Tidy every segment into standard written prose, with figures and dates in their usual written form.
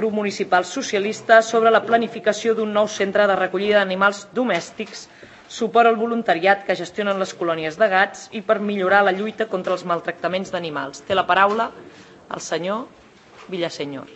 Grup Municipal Socialista sobre la planificació d'un nou centre de recollida d'animals domèstics, suport al voluntariat que gestionen les colònies de gats i per millorar la lluita contra els maltractaments d'animals. Té la paraula el senyor Villaseñor.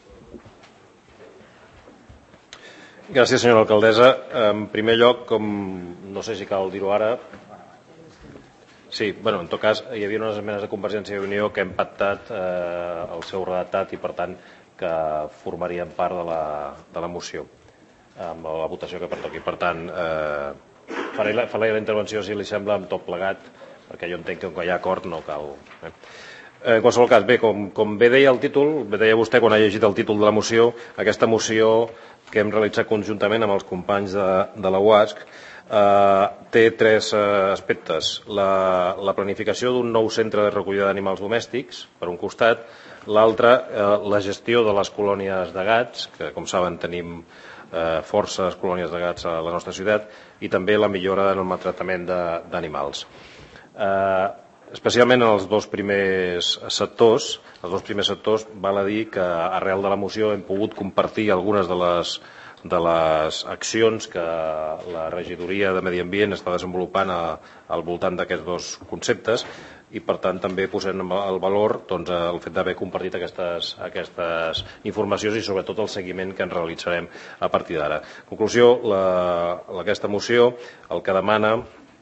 Gràcies, senyora alcaldessa. En primer lloc, com no sé si cal dir-ho ara, sí, en tot cas, hi havia unes esmenes de Convergència i Unió que hem pactat el seu redactat i, per tant, que formarien part de la moció amb la votació que pertoqui. Per tant, faré la intervenció, si li sembla, amb tot plegat, perquè jo entenc que quan hi ha acord no cal. En qualsevol cas, bé, com bé deia el títol, bé deia vostè quan ha llegit el títol de la moció, aquesta moció que hem realitzat conjuntament amb els companys de la UASC té tres aspectes. La planificació d'un nou centre de recollida d'animals domèstics, per un costat, l'altre, la gestió de les colònies de gats, que com saben tenim forces colònies de gats a la nostra ciutat, i també la millora en el maltractament d'animals. Especialment en els dos primers sectors, val a dir que arrel de la moció hem pogut compartir algunes de les accions que la regidoria de Medi Ambient està desenvolupant al voltant d'aquests dos conceptes i, per tant, també posem el valor el fet d'haver compartit aquestes informacions i, sobretot, el seguiment que en realitzarem a partir d'ara. En conclusió, aquesta moció el que demana,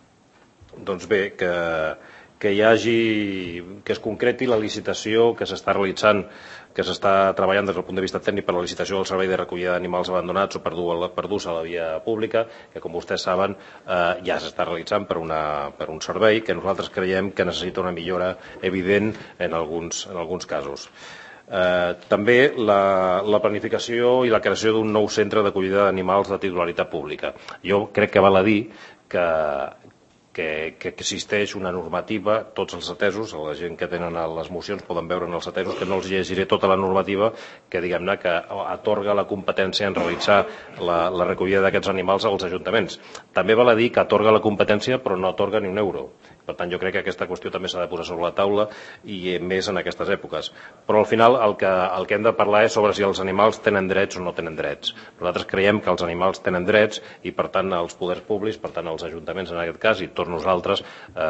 que es concreti la licitació que s'està realitzant, que s'està treballant des del punt de vista tècnic per la licitació del servei de recollida d'animals abandonats o perduts a la via pública, que com vostès saben ja s'està realitzant per un servei que nosaltres creiem que necessita una millora evident en alguns casos. També la planificació i la creació d'un nou centre d'acollida d'animals de titularitat pública. Jo crec que val a dir que existeix una normativa, tots els atesos, la gent que tenen les mocions poden veure en els atesos, que no els llegiré tota la normativa, que diguem-ne que atorga la competència en realitzar la recollida d'aquests animals als ajuntaments. També val a dir que atorga la competència però no atorga ni un euro. Per tant, jo crec que aquesta qüestió també s'ha de posar sobre la taula i més en aquestes èpoques. Però al final el que hem de parlar és sobre si els animals tenen drets o no tenen drets. Nosaltres creiem que els animals tenen drets i, per tant, els poders públics, per tant, els ajuntaments en aquest cas i tots nosaltres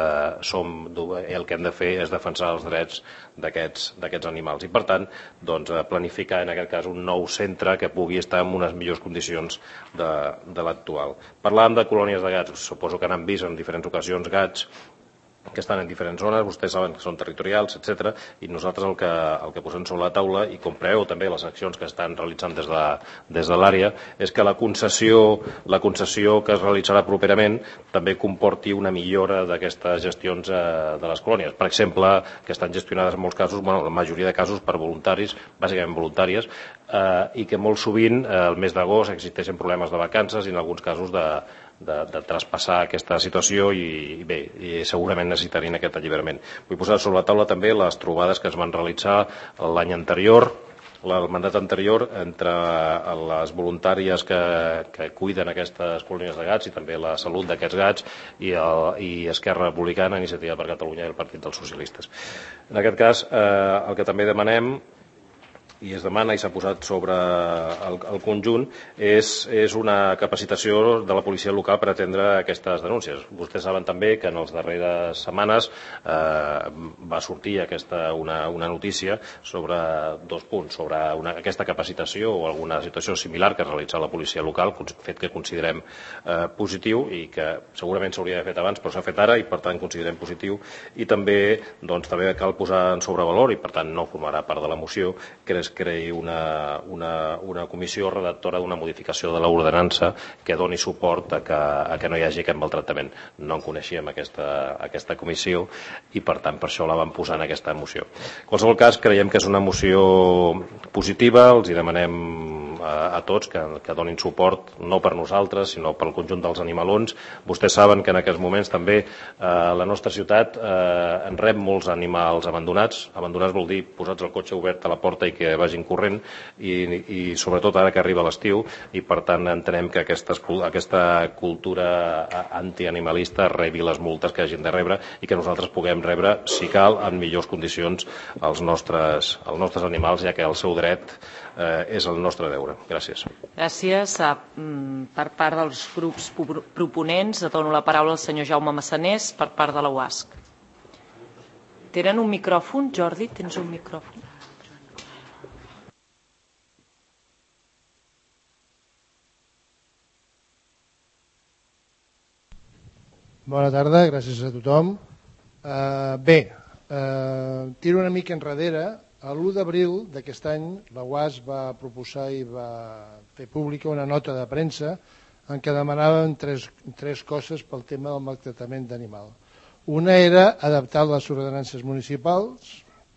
el que hem de fer és defensar els drets d'aquests animals i, per tant, planificar en aquest cas un nou centre que pugui estar en unes millors condicions de l'actual. Parlàvem de colònies de gats, suposo que n'han vist en diferents ocasions gats que estan en diferents zones, vostès saben que són territorials, etc. I nosaltres el que posem sobre la taula, i com preveu també les accions que estan realitzant des de l'àrea, és que la concessió que es realitzarà properament també comporti una millora d'aquestes gestions de les colònies. Per exemple, que estan gestionades en molts casos, la majoria de casos per voluntaris, bàsicament voluntàries, i que molt sovint, el mes d'agost, existeixen problemes de vacances i en alguns casos de traspassar aquesta situació i segurament necessitarien aquest alliberament. Vull posar sobre la taula també les trobades que es van realitzar l'any anterior, el mandat anterior, entre les voluntàries que cuiden aquestes colònies de gats i també la salut d'aquests gats i Esquerra Republicana, Iniciativa per Catalunya i el Partit dels Socialistes. En aquest cas, el que també demanem i es demana i s'ha posat sobre el conjunt és una capacitació de la policia local per atendre aquestes denúncies. Vostès saben també que en les darreres setmanes va sortir una notícia sobre dos punts, sobre aquesta capacitació o alguna situació similar que ha realitzat la policia local, fet que considerem positiu i que segurament s'hauria d'haver fet abans però s'ha fet ara i per tant considerem positiu i també cal posar en sobrevalor i per tant no formarà part de la moció que es creï una comissió redactora d'una modificació de l'ordenança que doni suport a que no hi hagi aquest maltractament. No en coneixíem aquesta comissió i per tant per això la vam posar en aquesta moció. En qualsevol cas creiem que és una moció positiva, els hi demanem a tots que donin suport, no per nosaltres, sinó pel conjunt dels animalons. Vostès saben que en aquests moments també la nostra ciutat en rep molts animals abandonats. Abandonats vol dir posats el cotxe obert a la porta i que vagin corrent, i sobretot ara que arriba l'estiu, i per tant entenem que aquesta cultura antianimalista rebi les multes que hagin de rebre i que nosaltres puguem rebre, si cal, en millors condicions els nostres animals, ja que el seu dret és el nostre deure. Gràcies. Gràcies. Per part dels grups proponents, dono la paraula al senyor Jaume Massanés per part de la UASC. Tenen un micròfon? Jordi, tens un micròfon? Bona tarda, gràcies a tothom. Bé, tiro una mica enrere. L'1 d'abril d'aquest any la UASC va proposar i va fer pública una nota de premsa en què demanaven tres coses pel tema del maltractament d'animal. Una era adaptar les ordenances municipals,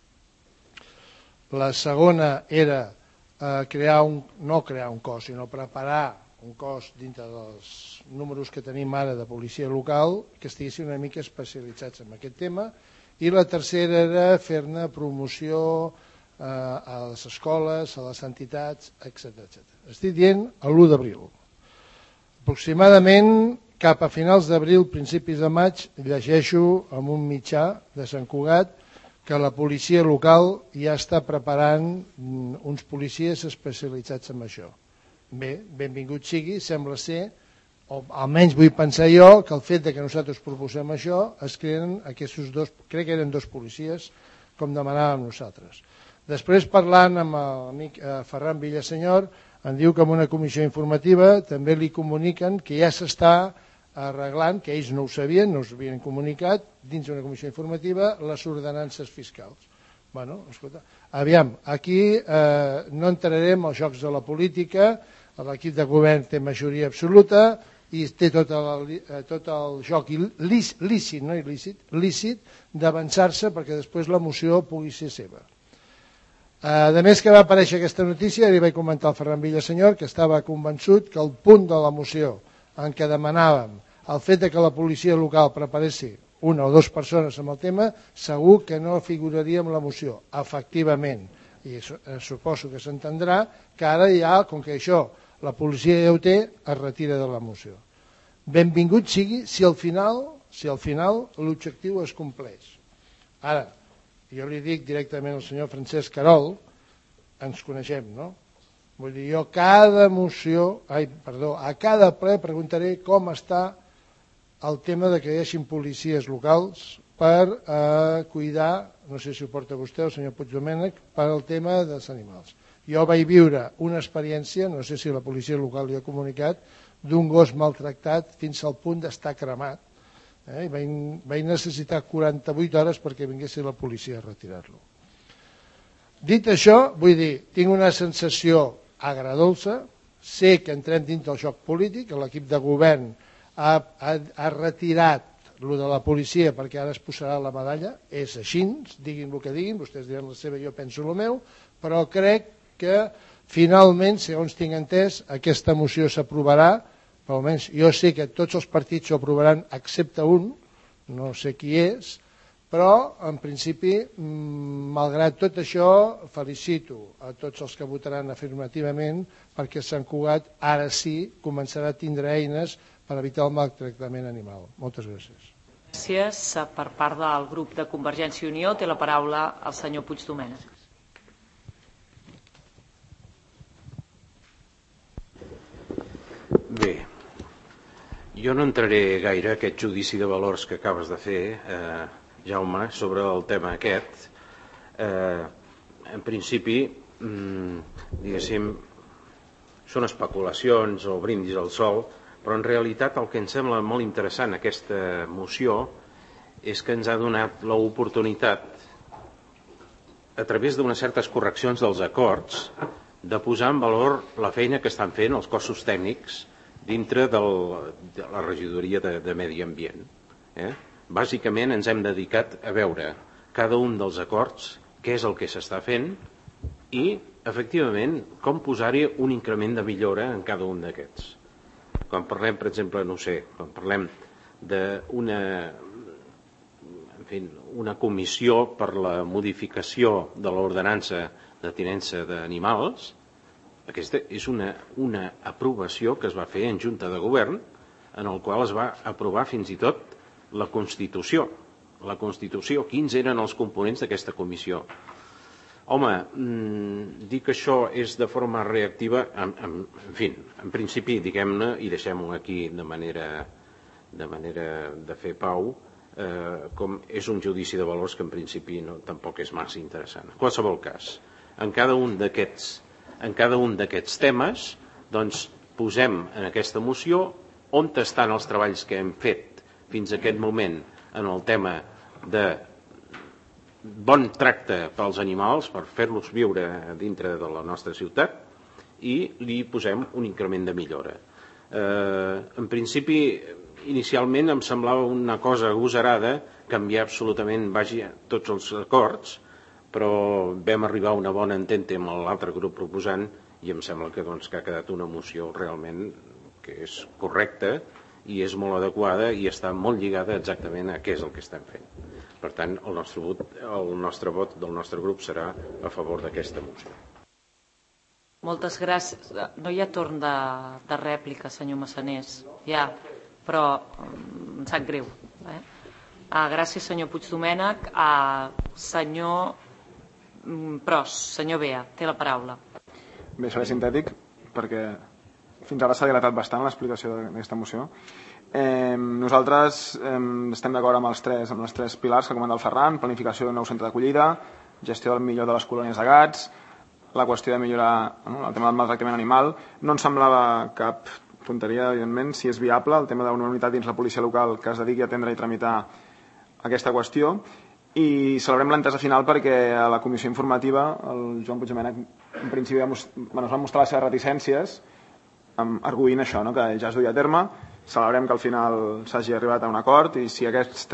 la segona era no crear un cos, sinó preparar un cos dintre dels números que tenim ara de policia local que estiguessin una mica especialitzats en aquest tema, i la tercera era fer-ne promoció a les escoles, a les entitats, etc. Estic dient l'1 d'abril. Aproximadament cap a finals d'abril, principis de maig, llegeixo en un mitjà de Sant Cugat que la policia local ja està preparant uns policies especialitzats en això. Bé, benvingut sigui, sembla ser, o almenys vull pensar jo, que el fet que nosaltres proposem això es creen aquests dos, crec que eren 2 policies, com demanàvem nosaltres. Després, parlant amb l'amic Ferran Villasenyor, em diu que en una comissió informativa també li comuniquen que ja s'està arreglant, que ells no ho sabien, no us havien comunicat, dins d'una comissió informativa, les ordenances fiscals. Bueno, escolta, aviam, aquí no entrarem als jocs de la política, l'equip de govern té majoria absoluta i té tot el joc lícit, no il·lícit, lícit d'avançar-se perquè després la moció pugui ser seva. A més que va aparèixer aquesta notícia, li vaig comentar al Ferran Villasenyor que estava convençut que el punt de la moció en què demanàvem el fet que la policia local preparessi 1 o 2 persones amb el tema, segur que no figuraria en la moció. Efectivament, i suposo que s'entendrà que ara ja, com que això la policia ja ho té, es retira de la moció. Benvingut sigui si al final l'objectiu es compleix. Ara, jo li dic directament al senyor Francesc Querol, ens coneixem, no? Vull dir, jo a cada ple preguntaré com està el tema de que hi hagi policies locals per cuidar, no sé si ho porta vostè o el senyor Puigdomènech, per al tema dels animals. Jo vaig viure una experiència, no sé si la policia local li ha comunicat, d'un gos maltractat fins al punt d'estar cremat. I vaig necessitar 48 hores perquè vingués la policia a retirar-lo. Dit això, vull dir, tinc una sensació agradolça, sé que entrem dins del joc polític, l'equip de govern ha retirat el de la policia perquè ara es posarà la medalla, és així, diguin el que diguin, vostès diran la seva, jo penso el meu, però crec que finalment, segons tinc entès, aquesta moció s'aprovarà, però almenys jo sé que tots els partits ho aprovaran excepte un, no sé qui és, però en principi, malgrat tot això, felicito a tots els que votaran afirmativament perquè Sant Cugat ara sí començarà a tindre eines per evitar el maltractament animal. Moltes gràcies. Gràcies. Per part del grup de Convergència i Unió té la paraula el senyor Puigdomènech. Bé, jo no entraré gaire a aquest judici de valors que acabes de fer, Jaume, sobre el tema aquest. En principi, diguéssim, són especulacions o brindis al sol, però en realitat el que em sembla molt interessant aquesta moció és que ens ha donat l'oportunitat, a través d'unes certes correccions dels acords, de posar en valor la feina que estan fent els cossos tècnics dintre de la regidoria de Medi Ambient. Bàsicament ens hem dedicat a veure cada un dels acords què és el que s'està fent i efectivament, com posar-hi un increment de millora en cada un d'aquests. Quan parlem, per exemple, quan parlem d'una comissió per la modificació de l'ordenança de tinença d'animals, aquesta és una aprovació que es va fer en Junta de Govern, en el qual es va aprovar fins i tot la Constitució. La Constitució, quins eren els components d'aquesta comissió? Home, dir que això és de forma reactiva, en principi, diguem-ne, i deixem-ho aquí de manera de fer pau, com és un judici de valors que en principi tampoc és massa interessant. En qualsevol cas, en cada un d'aquests temes, doncs, posem en aquesta moció on estan els treballs que hem fet fins a aquest moment en el tema de bon tracte pels animals, per fer-los viure dintre de la nostra ciutat, i li posem un increment de millora. En principi, inicialment em semblava una cosa agosarada canviar absolutament tots els acords, però vam arribar a una bona entente amb l'altre grup proposant i em sembla que ha quedat una moció realment que és correcta i és molt adequada i està molt lligada exactament a què és el que estem fent. Per tant, el nostre vot del nostre grup serà a favor d'aquesta moció. Moltes gràcies. No hi ha torn de rèplica, senyor Massanés. Ja, però em sap greu. Gràcies, senyor Puigdomènech. Senyor Pros, senyor Bea, té la paraula. Bé, seré sintètic, perquè fins ara s'ha dilatat bastant l'explicació d'aquesta moció. Nosaltres estem d'acord amb els tres pilars que comenta el Ferran: planificació d'un nou centre d'acollida, gestió del millor de les colònies de gats, la qüestió de millorar el tema del maltractament animal. No ens semblava cap tonteria, evidentment, si és viable el tema d'una unitat dins la policia local que es dediqui a atendre i tramitar aquesta qüestió. I celebrem l'entesa final perquè a la comissió informativa el Joan Puigdomènech en principi ens va mostrar les seves reticències arguint això, que ja es duia a terme. Celebrem que al final s'hagi arribat a un acord i si aquestes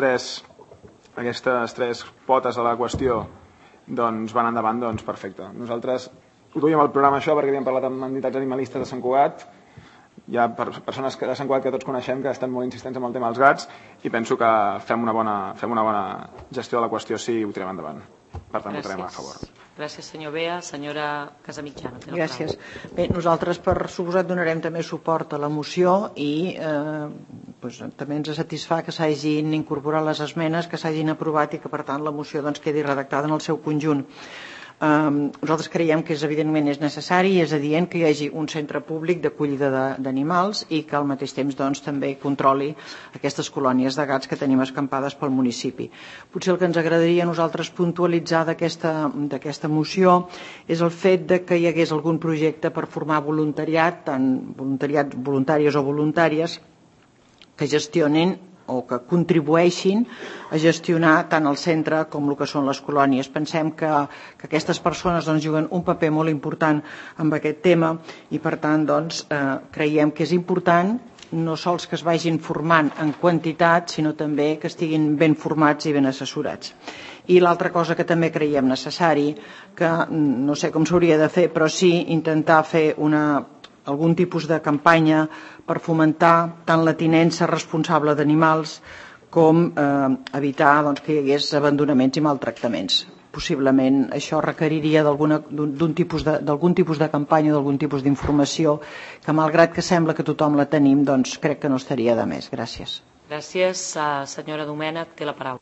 tres potes de la qüestió van endavant, doncs perfecte. Nosaltres ho duíem al programa això perquè havíem parlat amb entitats animalistes de Sant Cugat. Hi ha persones de Sant Cugat que tots coneixem que estan molt insistents amb el tema dels gats i penso que fem una bona gestió de la qüestió si ho tirem endavant. Per tant, votarem a favor. Gràcies, senyor Bea. Senyora Casamitjana. Gràcies. Bé, nosaltres, per suposat, donarem també suport a la moció i també ens satisfà que s'hagin incorporat les esmenes, que s'hagin aprovat i que, per tant, la moció quedi redactada en el seu conjunt. Nosaltres creiem que evidentment és necessari i és adient que hi hagi un centre públic d'acollida d'animals i que al mateix temps també controli aquestes colònies de gats que tenim escampades pel municipi. Potser el que ens agradaria a nosaltres puntualitzar d'aquesta moció és el fet que hi hagués algun projecte per formar voluntariat, tant voluntàries o voluntàries, que gestionin o que contribueixin a gestionar tant el centre com el que són les colònies. Pensem que aquestes persones juguen un paper molt important en aquest tema i, per tant, creiem que és important no sols que es vagin formant en quantitat, sinó també que estiguin ben formats i ben assessorats. I l'altra cosa que també creiem necessari, que no sé com s'hauria de fer, però sí intentar fer algun tipus de campanya per fomentar tant la tinença responsable d'animals com evitar que hi hagués abandonaments i maltractaments. Possiblement això requeriria d'algun tipus de campanya o d'algun tipus d'informació que, malgrat que sembla que tothom la tenim, crec que no estaria de més. Gràcies. Gràcies. Senyora Domènech, té la paraula.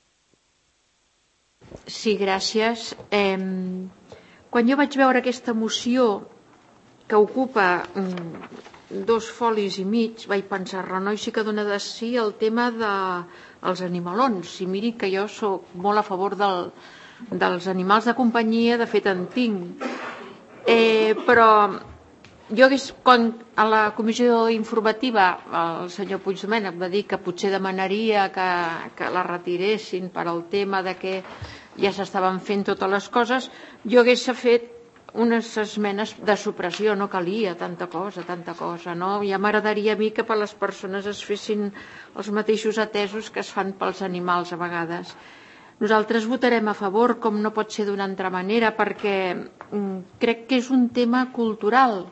Sí, gràcies. Quan jo vaig veure aquesta moció que ocupa 2 folis i mig, vaig pensar, Renoi sí que dona de sí el tema dels animalons. I miri que jo soc molt a favor dels animals de companyia, de fet en tinc. Però jo quan a la comissió informativa el senyor Puigdomènech va dir que potser demanaria que la retiressin per al tema de que ja s'estaven fent totes les coses, jo hagués fet unes esmenes de supressió, no calia tanta cosa, no? Ja m'agradaria a mi que per les persones es fessin els mateixos atesos que es fan pels animals a vegades. Nosaltres votarem a favor, com no pot ser d'una altra manera, perquè crec que és un tema cultural,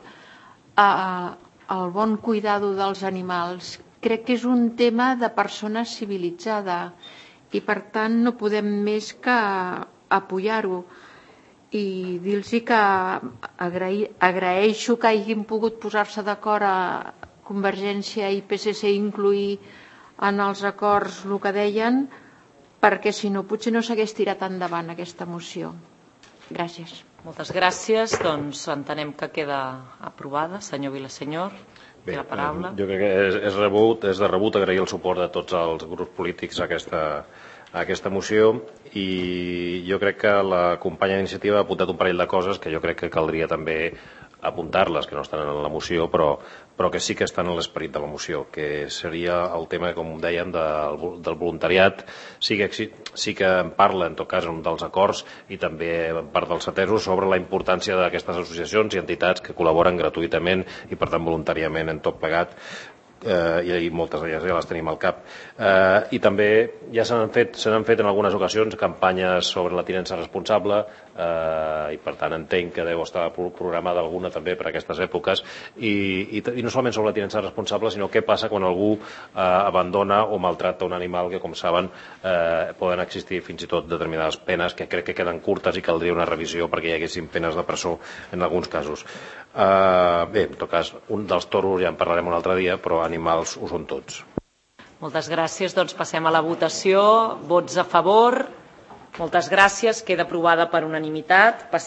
el bon cuidado dels animals. Crec que és un tema de persona civilitzada i, per tant, no podem més que apoyar-ho. I dir-los que agraeixo que hagin pogut posar-se d'acord a Convergència i PSC incluir en els acords el que deien, perquè si no potser no s'hagués tirat endavant aquesta moció. Gràcies. Moltes gràcies. Doncs entenem que queda aprovada. Senyor Vilasenyor, té la paraula. Jo crec que és de rebut agrair el suport de tots els grups polítics a aquesta moció, i jo crec que la companya d'iniciativa ha apuntat un parell de coses que jo crec que caldria també apuntar-les, que no estan en la moció, però que sí que estan en l'esperit de la moció, que seria el tema, com dèiem, del voluntariat. Sí que en parla, en tot cas, en un dels acords, i també en part dels atesos, sobre la importància d'aquestes associacions i entitats que col·laboren gratuïtament i, per tant, voluntàriament en tot plegat. I moltes d'elles ja les tenim al cap. I també ja s'han fet en algunes ocasions campanyes sobre la tinença responsable, i per tant entenc que deu estar programada alguna també per aquestes èpoques, i no solament sobre la tinença responsable, sinó què passa quan algú abandona o maltracta un animal, que, com saben, poden existir fins i tot determinades penes que crec que queden curtes i caldria una revisió perquè hi haguessin penes de presó en alguns casos. Bé, en tot cas, un dels toros ja en parlarem un altre dia, però animals ho són tots. Moltes gràcies. Doncs passem a la votació. Vots a favor. Moltes gràcies. Queda aprovada per unanimitat.